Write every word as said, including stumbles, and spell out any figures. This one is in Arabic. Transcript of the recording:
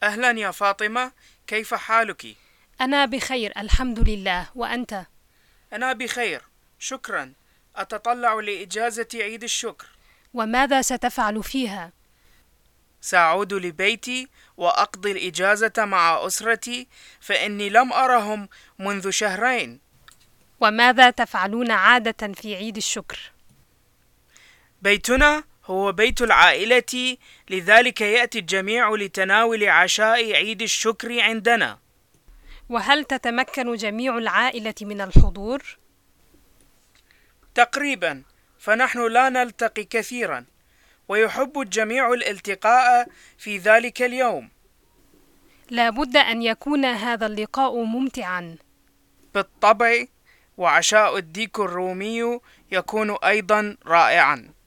أهلا يا فاطمة، كيف حالك؟ أنا بخير الحمد لله، وأنت؟ أنا بخير، شكرا. أتطلع لإجازة عيد الشكر. وماذا ستفعل فيها؟ سأعود لبيتي وأقضي الإجازة مع أسرتي، فإني لم أرهم منذ شهرين. وماذا تفعلون عادة في عيد الشكر؟ بيتنا هو بيت العائلة، لذلك يأتي الجميع لتناول عشاء عيد الشكر عندنا. وهل تتمكن جميع العائلة من الحضور؟ تقريبا، فنحن لا نلتقي كثيرا، ويحب الجميع الالتقاء في ذلك اليوم. لا بد أن يكون هذا اللقاء ممتعا. بالطبع، وعشاء الديك الرومي يكون أيضا رائعا.